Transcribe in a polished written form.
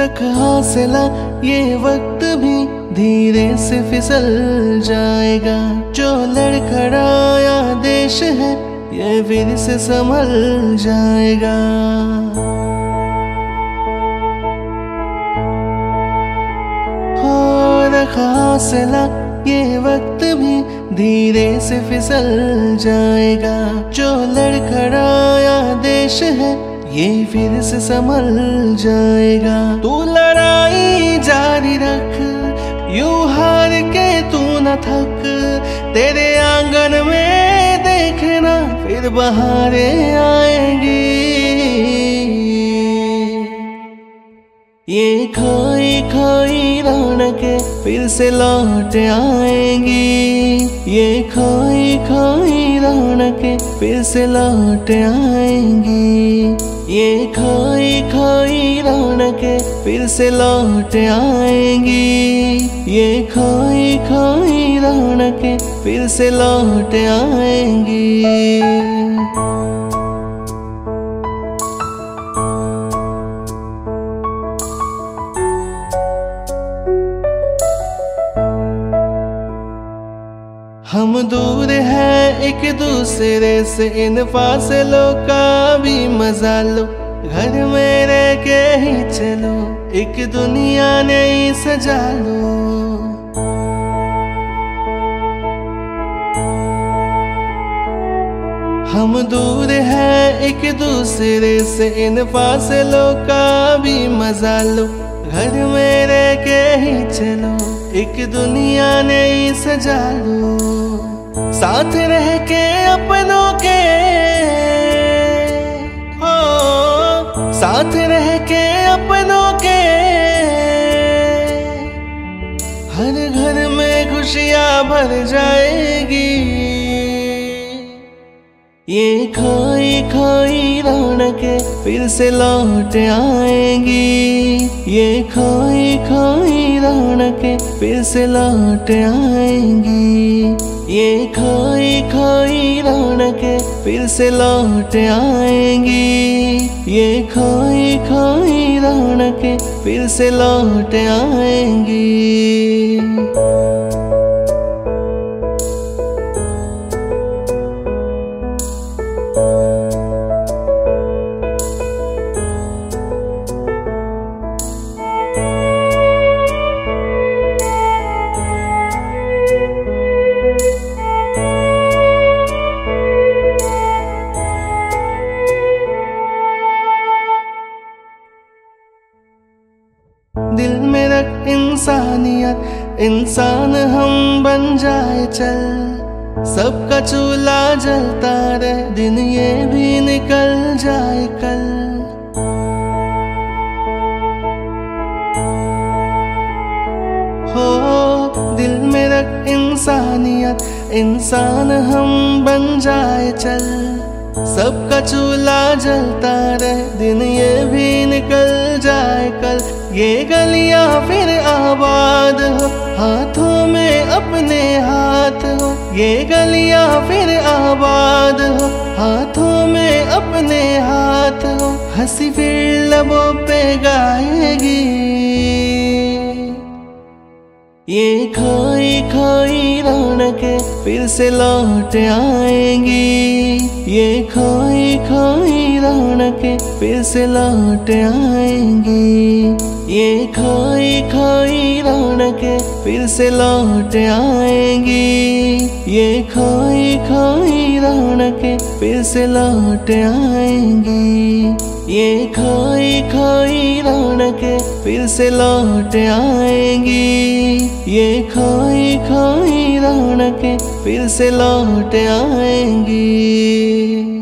रख हौसला, ये वक्त भी धीरे से फिसल जाएगा। जो लड़खड़ाया देश है ये फिर से संभल जाएगा। हो रखा हौसला, ये वक्त भी धीरे से फिसल जाएगा। जो लड़खड़ाया देश है ये फिर से संभल जाएगा। तू लड़ाई जारी रख, यूं हार के तू न थक। तेरे आंगन में देखना फिर बहारें आएंगी। ये खोई खोई रौनकें फिर से लौट आएंगी। ये खोई खोई रौनकें फिर से लौट आएंगी। ये खोई खोई रौनकें फिर से लौट आएंगी। ये खोई खोई रौनकें फिर से लौट आएंगी। हम दूर हैं एक दूसरे से, इन फासलों का भी मजा लो। घर में रह के ही चलो, एक दुनिया नई सजा लो। हम दूर हैं एक दूसरे से, इन फासलों का भी मजा लो। घर में रह के ही चलो, एक दुनिया नई सजा लो। साथ रह के अपनों के, हो साथ रह के अपनों के, हर घर में खुशियां भर जाएगी। ये खोई खोई रौनकें फिर से लौट आएंगी। ये खोई खोई रौनकें फिर से लौट आएंगी। ये खोई खोई रौनकें फिर से लौट आएंगी। ये खोई खोई रौनकें फिर से लौट आएंगी। दिल में रख इंसानियत, इंसान हम बन जाए चल। सबका चूल्हा जलता रहे, दिन ये भी निकल जाए कल। हो दिल में रख इंसानियत, इंसान हम बन जाए चल। सबका चूल्हा जलता रहे, दिन ये भी निकल जाए कल। ये गलियां फिर आबाद हो, हाथों में अपने हाथ हो। ये गलियां फिर आबाद हो, हाथों में अपने हाथ हो। हंसी फिर लबों पे गाएगी। ये खोई खोई रौनकें फिर से लौट आएंगी। ये खोई खोई रौनकें फिर से लौट आएंगी। ये खोई खोई रौनकें फिर से लौट आएंगी। ये खोई खोई रौनकें फिर से लौट आएंगी। ये खोई खोई रौनकें फिर से लौट आएंगी। ये खोई खोई रौनकें फिर से लौट आएंगी।